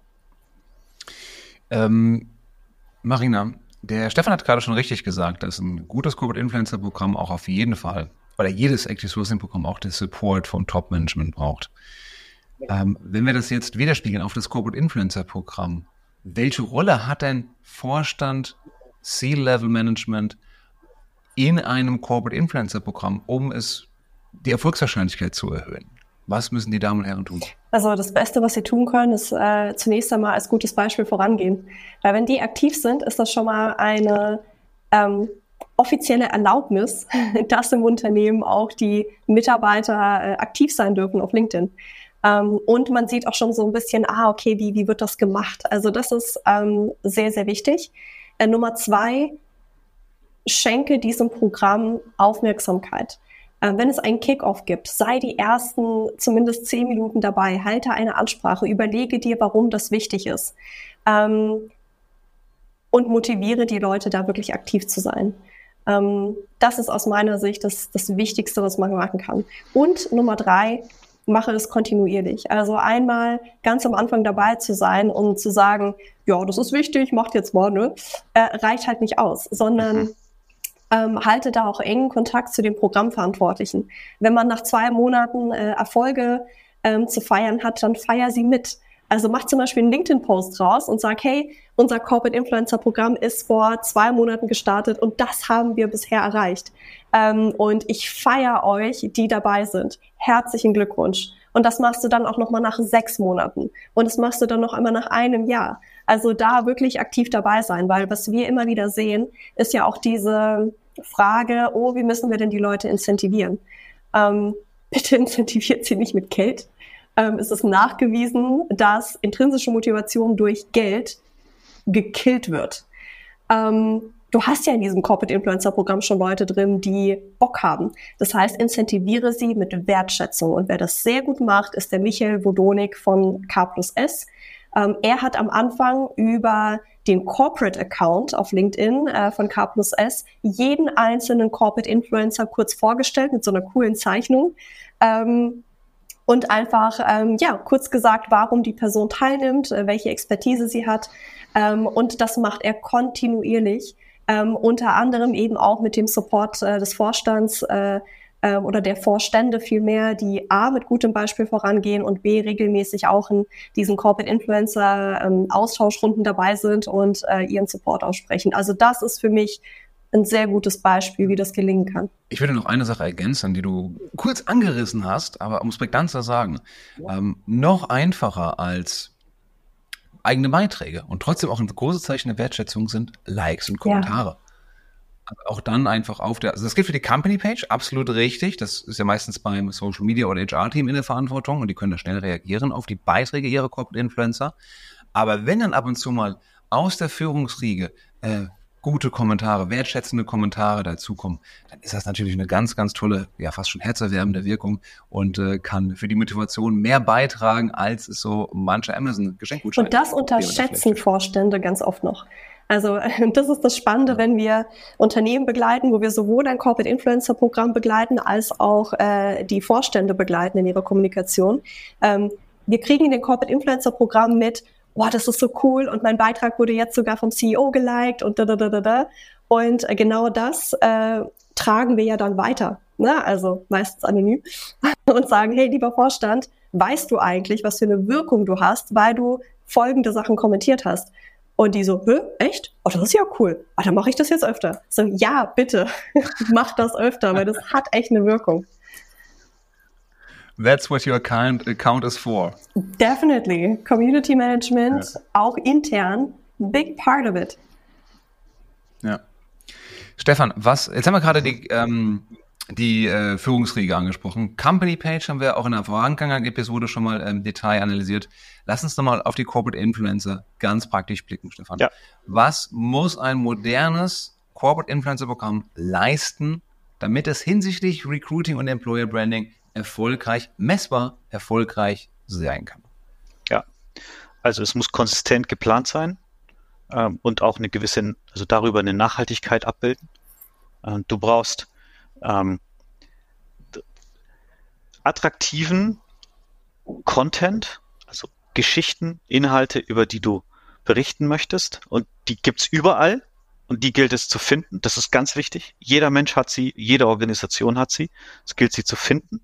Ja. Ähm, Marina, der Stefan hat gerade schon richtig gesagt, dass ein gutes Corporate Influencer Programm auch auf jeden Fall, oder jedes Active Sourcing Programm auch den Support vom Top-Management braucht. Ähm, wenn wir das jetzt widerspiegeln auf das Corporate Influencer Programm, welche Rolle hat denn Vorstand, C-Level-Management in einem Corporate Influencer Programm, um es die Erfolgswahrscheinlichkeit zu erhöhen? Was müssen die Damen und Herren tun? Also das Beste, was sie tun können, ist äh, zunächst einmal als gutes Beispiel vorangehen. Weil wenn die aktiv sind, ist das schon mal eine ähm, offizielle Erlaubnis, dass im Unternehmen auch die Mitarbeiter äh, aktiv sein dürfen auf LinkedIn. Ähm, und man sieht auch schon so ein bisschen, ah, okay, wie, wie wird das gemacht? Also das ist ähm, sehr, sehr wichtig. Äh, Nummer zwei, schenke diesem Programm Aufmerksamkeit. Äh, wenn es einen Kick-Off gibt, sei die ersten zumindest zehn Minuten dabei, halte eine Ansprache, überlege dir, warum das wichtig ist. Ähm, und motiviere die Leute, da wirklich aktiv zu sein. Ähm, das ist aus meiner Sicht das, das Wichtigste, was man machen kann. Und Nummer drei, mache es kontinuierlich. Also einmal ganz am Anfang dabei zu sein und zu sagen, ja, das ist wichtig, macht jetzt mal, ne, äh, reicht halt nicht aus, sondern mhm. ähm, halte da auch engen Kontakt zu den Programmverantwortlichen. Wenn man nach zwei Monaten äh, Erfolge ähm, zu feiern hat, dann feier sie mit. Also mach zum Beispiel einen LinkedIn-Post raus und sag, hey, unser Corporate Influencer-Programm ist vor zwei Monaten gestartet und das haben wir bisher erreicht. Ähm, und ich feiere euch, die dabei sind. Herzlichen Glückwunsch. Und das machst du dann auch nochmal nach sechs Monaten. Und das machst du dann noch einmal nach einem Jahr. Also da wirklich aktiv dabei sein, weil was wir immer wieder sehen, ist ja auch diese Frage, oh, wie müssen wir denn die Leute incentivieren? Ähm, bitte incentiviert sie nicht mit Geld. Ähm, es ist nachgewiesen, dass intrinsische Motivation durch Geld gekillt wird. Ähm, du hast ja in diesem Corporate Influencer Programm schon Leute drin, die Bock haben. Das heißt, incentiviere sie mit Wertschätzung. Und wer das sehr gut macht, ist der Michael Wodonik von K plus S. Ähm, er hat am Anfang über den Corporate Account auf LinkedIn äh, von K plus S jeden einzelnen Corporate Influencer kurz vorgestellt mit so einer coolen Zeichnung. Ähm, Und einfach, ähm, ja, kurz gesagt, warum die Person teilnimmt, äh, welche Expertise sie hat. Ähm, und das macht er kontinuierlich, ähm, unter anderem eben auch mit dem Support äh, des Vorstands äh, äh, oder der Vorstände vielmehr, die A, mit gutem Beispiel vorangehen und B, regelmäßig auch in diesen Corporate Influencer ähm, Austauschrunden dabei sind und äh, ihren Support aussprechen. Also das ist für mich ein sehr gutes Beispiel, wie das gelingen kann. Ich würde noch eine Sache ergänzen, die du kurz angerissen hast, aber um es prägnanter sagen, ja. ähm, noch einfacher als eigene Beiträge und trotzdem auch ein großes Zeichen der Wertschätzung sind Likes und Kommentare. Ja. Also auch dann einfach auf der, also das gilt für die Company-Page, absolut richtig, das ist ja meistens beim Social Media oder H R-Team in der Verantwortung und die können da schnell reagieren auf die Beiträge ihrer Corporate Influencer. Aber wenn dann ab und zu mal aus der Führungsriege äh, gute Kommentare, wertschätzende Kommentare dazukommen, dann ist das natürlich eine ganz, ganz tolle, ja fast schon herzerwärmende Wirkung und äh, kann für die Motivation mehr beitragen, als es so mancher Amazon-Geschenkgutschein. Und das unterschätzen Vorstände ganz oft noch. Also das ist das Spannende, wenn wir Unternehmen begleiten, wo wir sowohl ein Corporate Influencer Programm begleiten, als auch äh, die Vorstände begleiten in ihrer Kommunikation. Ähm, wir kriegen in den Corporate Influencer Programm mit, wow, das ist so cool und mein Beitrag wurde jetzt sogar vom C E O geliked und da, da, da, da, da. Und genau das äh, tragen wir ja dann weiter, ne? Also meistens anonym und sagen, hey, lieber Vorstand, weißt du eigentlich, was für eine Wirkung du hast, weil du folgende Sachen kommentiert hast? Und die so, hä, echt? Oh, das ist ja cool. Ah, dann mache ich das jetzt öfter. So, ja, bitte, mach das öfter, weil das hat echt eine Wirkung. That's what your account, account is for. Definitely. Community Management, ja. Auch intern, big part of it. Ja. Stefan, was, jetzt haben wir gerade die, ähm, die äh, Führungsriege angesprochen. Company Page haben wir auch in der vorangegangenen Episode schon mal im ähm, Detail analysiert. Lass uns nochmal auf die Corporate Influencer ganz praktisch blicken, Stefan. Ja. Was muss ein modernes Corporate Influencer Programm leisten, damit es hinsichtlich Recruiting und Employer Branding erfolgreich, messbar erfolgreich sein kann? Ja, also es muss konsistent geplant sein ähm, und auch eine gewisse, also darüber eine Nachhaltigkeit abbilden. Ähm, du brauchst ähm, attraktiven Content, also Geschichten, Inhalte, über die du berichten möchtest und die gibt's überall und die gilt es zu finden. Das ist ganz wichtig. Jeder Mensch hat sie, jede Organisation hat sie. Es gilt, sie zu finden.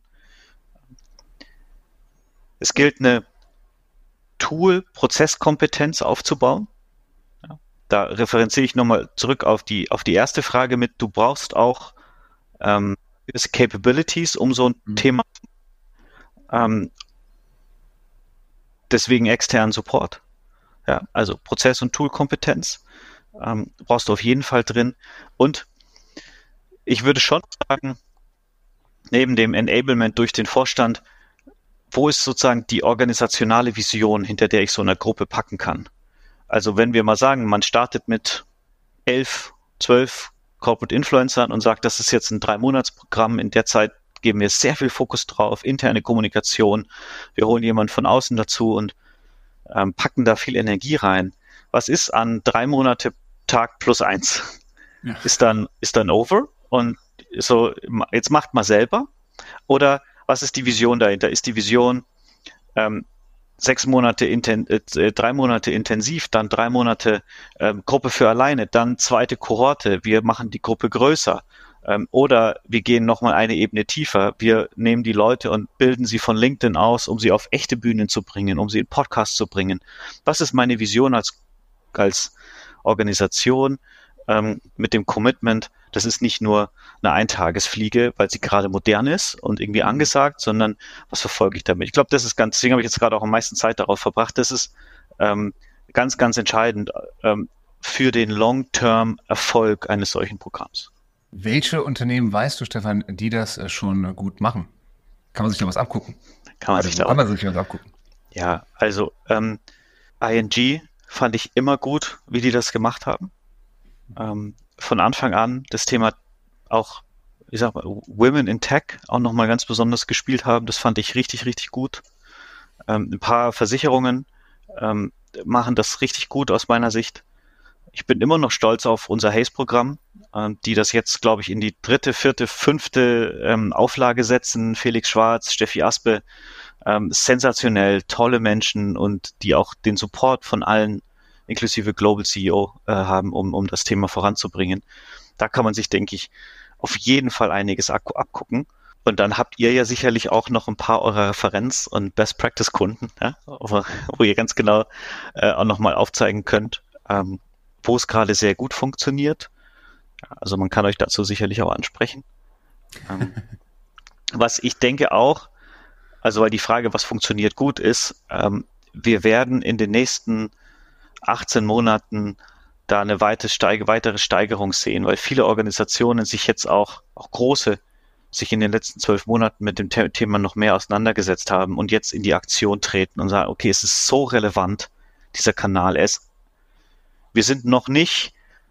Es gilt, eine Tool-Prozesskompetenz aufzubauen. Ja, da referenziere ich nochmal zurück auf die, auf die erste Frage mit, du brauchst auch ähm, gewisse Capabilities, um so ein mhm. Thema, ähm, deswegen externen Support. Ja, also Prozess- und Tool-Kompetenz ähm, brauchst du auf jeden Fall drin. Und ich würde schon sagen, neben dem Enablement durch den Vorstand, wo ist sozusagen die organisationale Vision, hinter der ich so eine Gruppe packen kann? Also wenn wir mal sagen, man startet mit elf, zwölf Corporate Influencern und sagt, das ist jetzt ein Drei-Monats-Programm, in der Zeit geben wir sehr viel Fokus drauf, interne Kommunikation, wir holen jemanden von außen dazu und ähm, packen da viel Energie rein. Was ist an drei Monate Tag plus eins? Ja. Ist dann, ist dann over und so, jetzt macht mal selber? Oder was ist die Vision dahinter? Ist die Vision ähm, sechs Monate, inten äh, drei Monate intensiv, dann drei Monate ähm, Gruppe für alleine, dann zweite Kohorte, wir machen die Gruppe größer. Ähm, oder wir gehen nochmal eine Ebene tiefer. Wir nehmen die Leute und bilden sie von LinkedIn aus, um sie auf echte Bühnen zu bringen, um sie in Podcasts zu bringen. Was ist meine Vision als, als Organisation ähm, mit dem Commitment? Das ist nicht nur eine Eintagesfliege, weil sie gerade modern ist und irgendwie angesagt, sondern was verfolge ich damit? Ich glaube, das ist ganz, deswegen habe ich jetzt gerade auch am meisten Zeit darauf verbracht. Das ist ähm, ganz, ganz entscheidend ähm, für den Long-Term-Erfolg eines solchen Programms. Welche Unternehmen weißt du, Stefan, die das schon gut machen? Kann man sich da was abgucken? Kann man also, sich da kann man sich was abgucken? Ja, also ähm, I N G fand ich immer gut, wie die das gemacht haben. Ähm, von Anfang an das Thema auch, ich sag mal, Women in Tech auch nochmal ganz besonders gespielt haben. Das fand ich richtig, richtig gut. Ähm, ein paar Versicherungen ähm, machen das richtig gut aus meiner Sicht. Ich bin immer noch stolz auf unser Haze-Programm, ähm, die das jetzt, glaube ich, in die dritte, vierte, fünfte ähm, Auflage setzen. Felix Schwarz, Steffi Aspe, ähm, sensationell, tolle Menschen und die auch den Support von allen, inklusive Global C E O, äh, haben, um, um das Thema voranzubringen. Da kann man sich, denke ich, auf jeden Fall einiges abgucken. Und dann habt ihr ja sicherlich auch noch ein paar eurer Referenz- und Best-Practice-Kunden, ja, wo, wo ihr ganz genau äh, auch nochmal aufzeigen könnt, ähm, wo es gerade sehr gut funktioniert. Also man kann euch dazu sicherlich auch ansprechen. Ähm, was ich denke auch, also weil die Frage, was funktioniert gut ist, ähm, wir werden in den nächsten achtzehn Monaten da eine weite Steige, weitere Steigerung sehen, weil viele Organisationen sich jetzt auch, auch große, sich in den letzten zwölf Monaten mit dem The- Thema noch mehr auseinandergesetzt haben und jetzt in die Aktion treten und sagen, okay, es ist so relevant, dieser Kanal ist. Wir sind noch nicht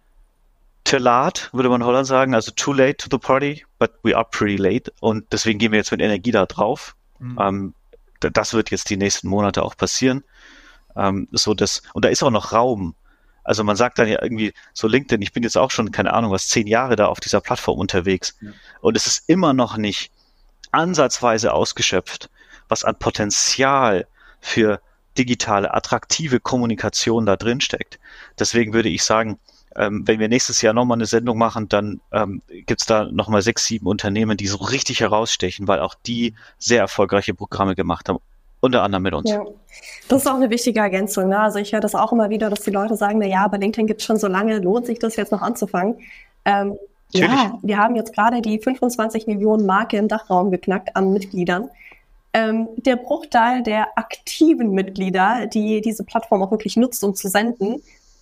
too late, würde man in Holland sagen, also too late to the party, but we are pretty late. Und deswegen gehen wir jetzt mit Energie da drauf. Mhm. Ähm, das wird jetzt die nächsten Monate auch passieren. Ähm, so das, und da ist auch noch Raum. Also man sagt dann ja irgendwie so LinkedIn, ich bin jetzt auch schon, keine Ahnung, was, zehn Jahre da auf dieser Plattform unterwegs. Ja. Und es ist immer noch nicht ansatzweise ausgeschöpft, was an Potenzial für digitale, attraktive Kommunikation da drin steckt. Deswegen würde ich sagen, ähm, wenn wir nächstes Jahr nochmal eine Sendung machen, dann ähm, gibt's da nochmal sechs, sieben Unternehmen, die so richtig herausstechen, weil auch die sehr erfolgreiche Programme gemacht haben, unter anderem mit uns. Ja, das ist auch eine wichtige Ergänzung. Ne? Also ich höre das auch immer wieder, dass die Leute sagen, na ja, bei LinkedIn gibt's schon so lange, lohnt sich das jetzt noch anzufangen? Ähm, ja, wir haben jetzt gerade die fünfundzwanzig Millionen Marke im Dachraum geknackt an Mitgliedern. Ähm, der Bruchteil der aktiven Mitglieder, die diese Plattform auch wirklich nutzt, um zu senden,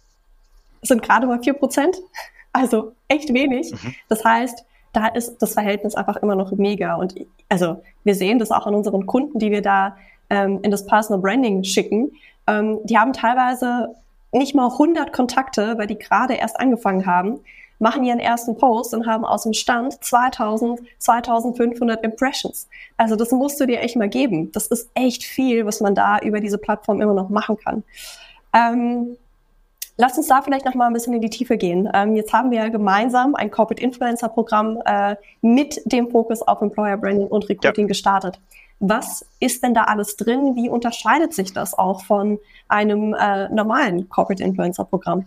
sind gerade mal vier Prozent. Also echt wenig. Mhm. Das heißt, da ist das Verhältnis einfach immer noch mega. Und also wir sehen das auch an unseren Kunden, die wir da ähm, in das Personal Branding schicken. Ähm, die haben teilweise nicht mal hundert Kontakte, weil die gerade erst angefangen haben, machen ihren ersten Post und haben aus dem Stand zweitausend, zweitausendfünfhundert Impressions. Also das musst du dir echt mal geben. Das ist echt viel, was man da über diese Plattform immer noch machen kann. Ähm, lass uns da vielleicht noch mal ein bisschen in die Tiefe gehen. Ähm, jetzt haben wir ja gemeinsam ein Corporate Influencer Programm äh, mit dem Fokus auf Employer Branding und Recruiting ja. gestartet. Was ist denn da alles drin? Wie unterscheidet sich das auch von einem äh, normalen Corporate Influencer Programm?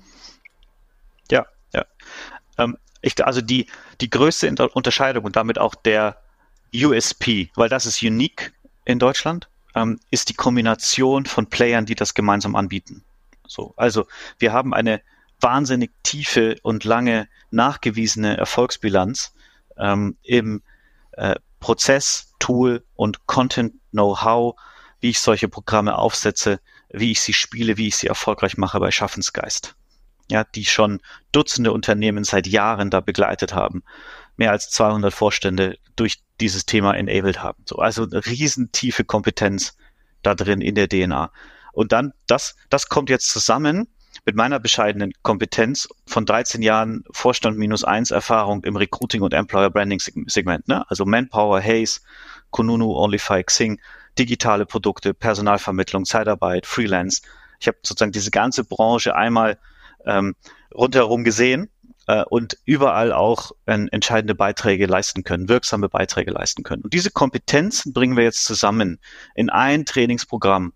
Ja, ja. Ähm, ich, also die, die größte Unterscheidung und damit auch der U S P, weil das ist unique in Deutschland, ähm, ist die Kombination von Playern, die das gemeinsam anbieten. So, also wir haben eine wahnsinnig tiefe und lange nachgewiesene Erfolgsbilanz ähm, im äh, Prozess, Tool und Content-Know-how, wie ich solche Programme aufsetze, wie ich sie spiele, wie ich sie erfolgreich mache bei Schaffensgeist. Ja, die schon Dutzende Unternehmen seit Jahren da begleitet haben, mehr als zweihundert Vorstände durch dieses Thema enabled haben. So, also eine riesentiefe Kompetenz da drin in der D N A. Und dann, das, das kommt jetzt zusammen mit meiner bescheidenen Kompetenz von dreizehn Jahren Vorstand minus eins Erfahrung im Recruiting und Employer Branding Segment, ne? Also Manpower, Haze, Kununu, Onlyfy, Xing, digitale Produkte, Personalvermittlung, Zeitarbeit, Freelance. Ich habe sozusagen diese ganze Branche einmal ähm, rundherum gesehen äh, und überall auch äh, entscheidende Beiträge leisten können, wirksame Beiträge leisten können. Und diese Kompetenzen bringen wir jetzt zusammen in ein Trainingsprogramm.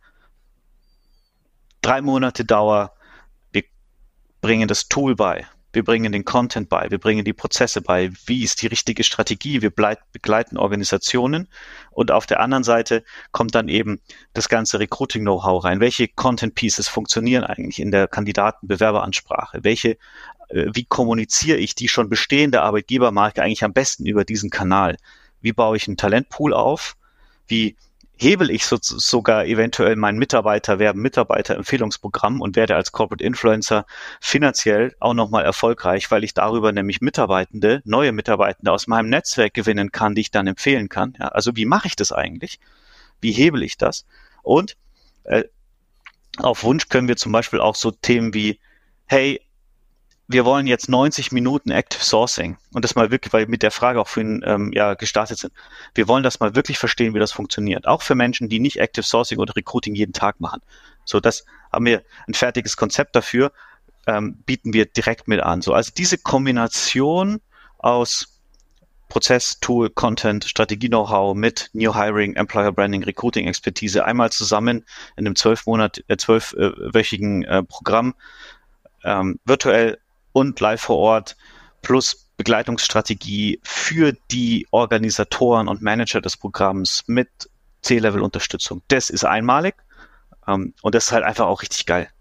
Drei Monate Dauer. Wir bringen das Tool bei. Wir bringen den Content bei, wir bringen die Prozesse bei, wie ist die richtige Strategie, wir begleiten Organisationen und auf der anderen Seite kommt dann eben das ganze Recruiting-Know-how rein. Welche Content-Pieces funktionieren eigentlich in der Kandidaten-Bewerberansprache? Welche, äh, wie kommuniziere ich die schon bestehende Arbeitgebermarke eigentlich am besten über diesen Kanal? Wie baue ich einen Talentpool auf? Wie hebel ich so, sogar eventuell mein Mitarbeiterwerben, Mitarbeiterempfehlungsprogramm und werde als Corporate Influencer finanziell auch nochmal erfolgreich, weil ich darüber nämlich Mitarbeitende, neue Mitarbeitende aus meinem Netzwerk gewinnen kann, die ich dann empfehlen kann. Ja, also wie mache ich das eigentlich? Wie hebel ich das? Und äh, auf Wunsch können wir zum Beispiel auch so Themen wie, hey, wir wollen jetzt neunzig Minuten Active Sourcing und das mal wirklich, weil wir mit der Frage auch vorhin ähm, ja gestartet sind. Wir wollen das mal wirklich verstehen, wie das funktioniert. Auch für Menschen, die nicht Active Sourcing oder Recruiting jeden Tag machen. So, das haben wir ein fertiges Konzept dafür, ähm, bieten wir direkt mit an. So, also diese Kombination aus Prozess, Tool, Content, Strategie-Know-how mit New Hiring, Employer Branding, Recruiting-Expertise einmal zusammen in einem zwölf Monat, äh, zwölfwöchigen äh, Programm, ähm, virtuell und live vor Ort plus Begleitungsstrategie für die Organisatoren und Manager des Programms mit C-Level-Unterstützung. Das ist einmalig ähm, und das ist halt einfach auch richtig geil.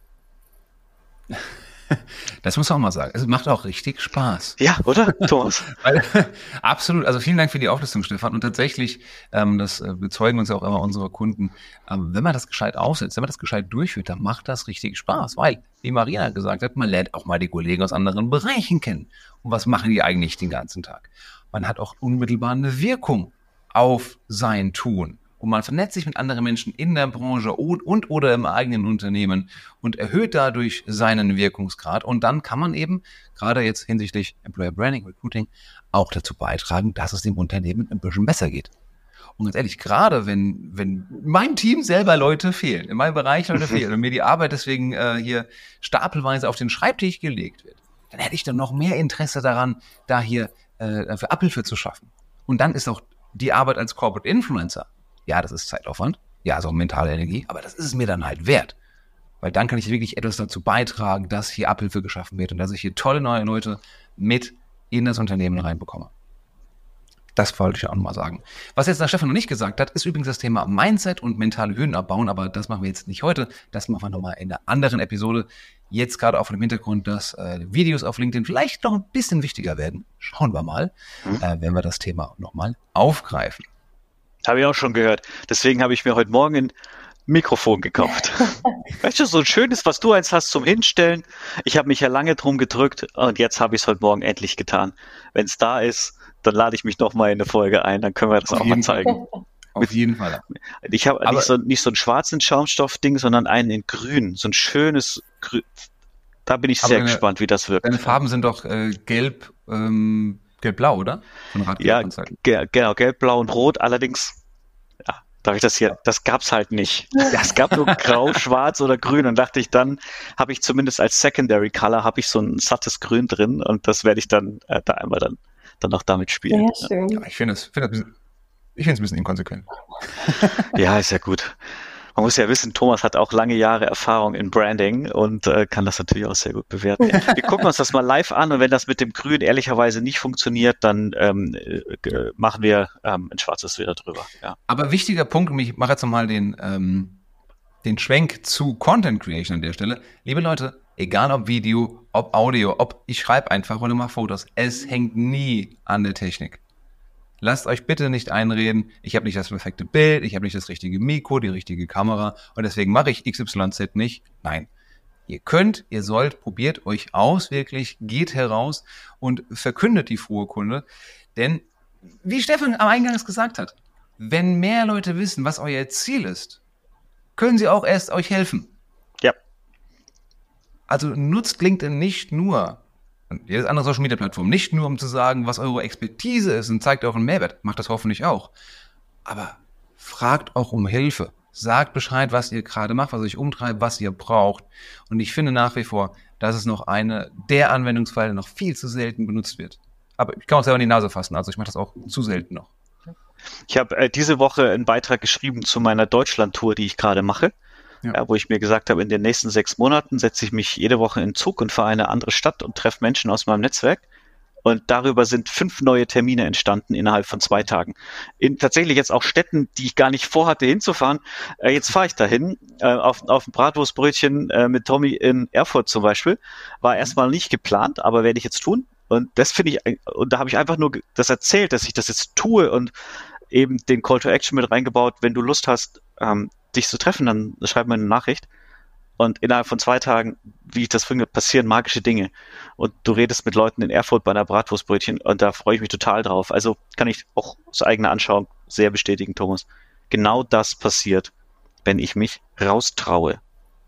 Das muss man auch mal sagen. Es macht auch richtig Spaß. Ja, oder, Thomas? Weil, absolut. Also vielen Dank für die Auflistung, Stefan. Und tatsächlich, ähm, das äh, bezeugen uns ja auch immer unsere Kunden, ähm, wenn man das gescheit aufsetzt, wenn man das gescheit durchführt, dann macht das richtig Spaß. Weil, wie Marina gesagt hat, man lernt auch mal die Kollegen aus anderen Bereichen kennen. Und was machen die eigentlich den ganzen Tag? Man hat auch unmittelbar eine Wirkung auf sein Tun. Und man vernetzt sich mit anderen Menschen in der Branche und, und oder im eigenen Unternehmen und erhöht dadurch seinen Wirkungsgrad. Und dann kann man eben, gerade jetzt hinsichtlich Employer Branding, Recruiting, auch dazu beitragen, dass es dem Unternehmen ein bisschen besser geht. Und ganz ehrlich, gerade wenn, wenn meinem Team selber Leute fehlen, in meinem Bereich Leute fehlen und mir die Arbeit deswegen äh, hier stapelweise auf den Schreibtisch gelegt wird, dann hätte ich dann noch mehr Interesse daran, da hier äh, für Abhilfe zu schaffen. Und dann ist auch die Arbeit als Corporate Influencer, ja, das ist Zeitaufwand, ja, ist auch mentale Energie, aber das ist es mir dann halt wert. Weil dann kann ich wirklich etwas dazu beitragen, dass hier Abhilfe geschaffen wird und dass ich hier tolle neue Leute mit in das Unternehmen reinbekomme. Das wollte ich auch nochmal sagen. Was jetzt der Stefan noch nicht gesagt hat, ist übrigens das Thema Mindset und mentale Hürden abbauen, aber das machen wir jetzt nicht heute, das machen wir nochmal in einer anderen Episode. Jetzt gerade auch vor dem Hintergrund, dass äh, Videos auf LinkedIn vielleicht noch ein bisschen wichtiger werden. Schauen wir mal, mhm. äh, wenn wir das Thema nochmal aufgreifen. Habe ich auch schon gehört. Deswegen habe ich mir heute Morgen ein Mikrofon gekauft. Weißt du, so ein schönes, was du eins hast zum Hinstellen. Ich habe mich ja lange drum gedrückt und jetzt habe ich es heute Morgen endlich getan. Wenn es da ist, dann lade ich mich noch mal in eine Folge ein, dann können wir das Auf auch mal zeigen. Fall. Auf Mit, jeden Fall. Ich habe nicht so, nicht so ein schwarzen Schaumstoffding, sondern einen in grün. So ein schönes Grün. Da bin ich sehr deine, gespannt, wie das wirkt. Deine Farben sind doch äh, gelb, ähm, gelb-blau, oder? Von ja, ge- genau, gelb, blau und rot. Allerdings, ja, darf ich das hier, das gab's halt nicht. Ja, es gab nur grau, schwarz oder grün und dachte ich, dann habe ich zumindest als Secondary Color habe ich so ein sattes Grün drin und das werde ich dann äh, da einmal dann, dann auch damit spielen. Sehr schön. Ja, ich finde es, find das, ich finde es ein bisschen inkonsequent. Ja, ist ja gut. Man muss ja wissen, Thomas hat auch lange Jahre Erfahrung in Branding und äh, kann das natürlich auch sehr gut bewerten. Wir gucken uns das mal live an und wenn das mit dem Grün ehrlicherweise nicht funktioniert, dann ähm, äh, machen wir ähm, ein schwarzes wieder drüber. Ja. Aber wichtiger Punkt, und ich mache jetzt nochmal den, ähm, den Schwenk zu Content Creation an der Stelle. Liebe Leute, egal ob Video, ob Audio, ob ich schreibe einfach oder mache Fotos, es hängt nie an der Technik. Lasst euch bitte nicht einreden, ich habe nicht das perfekte Bild, ich habe nicht das richtige Mikro, die richtige Kamera und deswegen mache ich X Y Z nicht. Nein, ihr könnt, ihr sollt, probiert euch aus, wirklich, geht heraus und verkündet die frohe Kunde. Denn, wie Stefan am Eingangs gesagt hat, wenn mehr Leute wissen, was euer Ziel ist, können sie auch erst euch helfen. Ja. Also nutzt LinkedIn nicht nur, und jedes andere Social Media Plattform, nicht nur um zu sagen, was eure Expertise ist und zeigt auch einen Mehrwert, macht das hoffentlich auch. Aber fragt auch um Hilfe. sagt Bescheid, was ihr gerade macht, was euch umtreibt, was ihr braucht. Und ich finde nach wie vor, das ist noch eine der Anwendungsfälle, der noch viel zu selten benutzt wird. Aber ich kann auch selber in die Nase fassen, also ich mache das auch zu selten noch. Ich habe äh, diese Woche einen Beitrag geschrieben zu meiner Deutschland-Tour, die ich gerade mache, ja. Ja, wo ich mir gesagt habe, in den nächsten sechs Monaten setze ich mich jede Woche in Zug und fahre in eine andere Stadt und treffe Menschen aus meinem Netzwerk. Und darüber sind fünf neue Termine entstanden innerhalb von zwei Tagen. In tatsächlich jetzt auch Städten, die ich gar nicht vorhatte hinzufahren. Äh, jetzt fahre ich dahin, äh, auf, auf ein Bratwurstbrötchen äh, mit Tommy in Erfurt zum Beispiel. War erstmal nicht geplant, aber werde ich jetzt tun. Und das finde ich, und da habe ich einfach nur das erzählt, dass ich das jetzt tue und eben den Call to Action mit reingebaut. Wenn du Lust hast, ähm, dich zu treffen, dann schreib mir eine Nachricht. Und innerhalb von zwei Tagen, wie ich das finde, passieren magische Dinge. Und du redest mit Leuten in Erfurt bei einer Bratwurstbrötchen und da freue ich mich total drauf. Also kann ich auch aus eigener Anschauung sehr bestätigen, Thomas. Genau das passiert, wenn ich mich raustraue.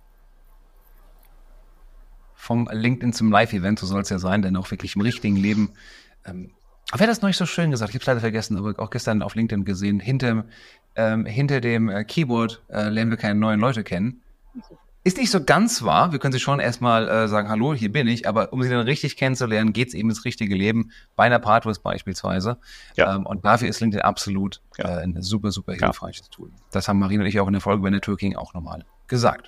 Vom LinkedIn zum Live-Event, so soll es ja sein, denn auch wirklich im richtigen Leben. Ähm, wer hat das neulich so schön gesagt? Ich habe es leider vergessen, aber auch gestern auf LinkedIn gesehen. Hinter, ähm, hinter dem äh, Keyboard äh, lernen wir keine neuen Leute kennen. Ist nicht so ganz wahr. Wir können sie schon erstmal äh, sagen, hallo, hier bin ich. Aber um sie dann richtig kennenzulernen, geht es eben ins richtige Leben. Bei einer Bratwurst beispielsweise. Ja. Ähm, und dafür ist LinkedIn absolut ja. äh, ein super, super hilfreiches ja. Tool. Das haben Marina und ich auch in der Folge bei Networking auch nochmal gesagt.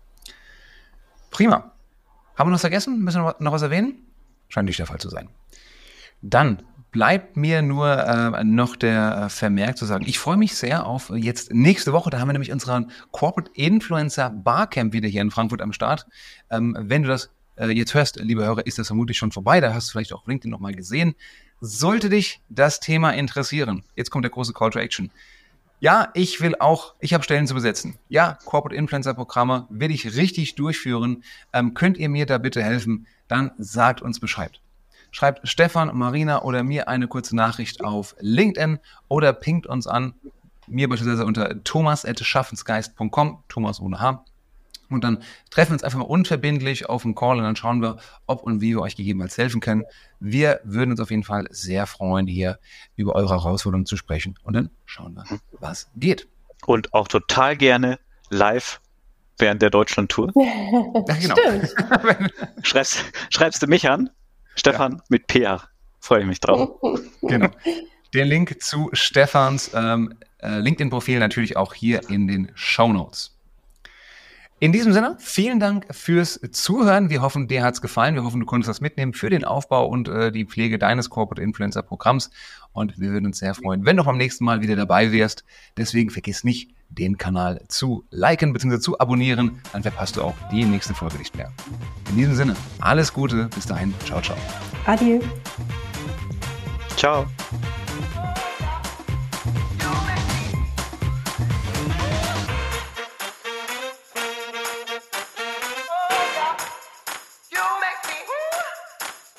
Prima. Haben wir noch was vergessen? Müssen wir noch was erwähnen? Scheint nicht der Fall zu sein. Dann bleibt mir nur äh, noch der äh, Vermerk zu sagen, ich freue mich sehr auf jetzt nächste Woche, da haben wir nämlich unseren Corporate Influencer Barcamp wieder hier in Frankfurt am Start. Ähm, wenn du das äh, jetzt hörst, liebe Hörer, ist das vermutlich schon vorbei, da hast du vielleicht auch LinkedIn nochmal gesehen. Sollte dich das Thema interessieren, jetzt kommt der große Call to Action. Ja, ich will auch, ich habe Stellen zu besetzen. Ja, Corporate Influencer Programme will ich richtig durchführen. Ähm, könnt ihr mir da bitte helfen? Dann sagt uns Bescheid. Schreibt Stefan, Marina oder mir eine kurze Nachricht auf LinkedIn oder pingt uns an, mir beispielsweise unter thomas at schaffensgeist punkt com, Thomas ohne H. Und dann treffen wir uns einfach mal unverbindlich auf einen Call und dann schauen wir, ob und wie wir euch gegebenenfalls helfen können. Wir würden uns auf jeden Fall sehr freuen, hier über eure Herausforderungen zu sprechen. Und dann schauen wir, was geht. Und auch total gerne live während der Deutschland-Tour. Ja, genau. schreibst, schreibst du mich an? Stefan ja. mit P R. Freue ich mich drauf. Genau. Den Link zu Stefans ähm, äh, LinkedIn-Profil natürlich auch hier in den Shownotes. In diesem Sinne, vielen Dank fürs Zuhören. Wir hoffen, dir hat's gefallen. Wir hoffen, du konntest das mitnehmen für den Aufbau und äh, die Pflege deines Corporate Influencer Programms. Und wir würden uns sehr freuen, wenn du beim nächsten Mal wieder dabei wärst. Deswegen vergiss nicht, den Kanal zu liken bzw. zu abonnieren. Dann verpasst du auch die nächste Folge nicht mehr. In diesem Sinne, alles Gute. Bis dahin. Ciao, ciao. Adieu. Ciao.